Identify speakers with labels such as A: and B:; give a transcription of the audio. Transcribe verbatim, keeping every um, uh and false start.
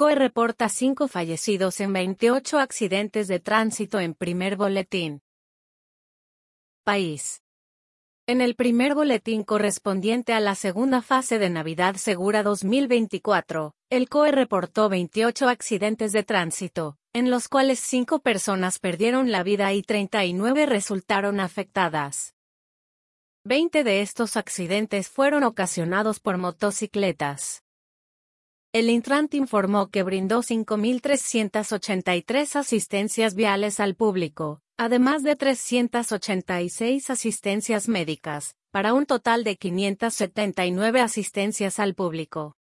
A: C O E reporta cinco fallecidos en veintiocho accidentes de tránsito en primer boletín. País. En el primer boletín correspondiente a la segunda fase de Navidad Segura dos mil veinticuatro, el C O E reportó veintiocho accidentes de tránsito, en los cuales cinco personas perdieron la vida y treinta y nueve resultaron afectadas. veinte de estos accidentes fueron ocasionados por motocicletas. El Intrant informó que brindó cinco mil trescientas ochenta y tres asistencias viales al público, además de trescientas ochenta y seis asistencias médicas, para un total de quinientas setenta y nueve asistencias al público.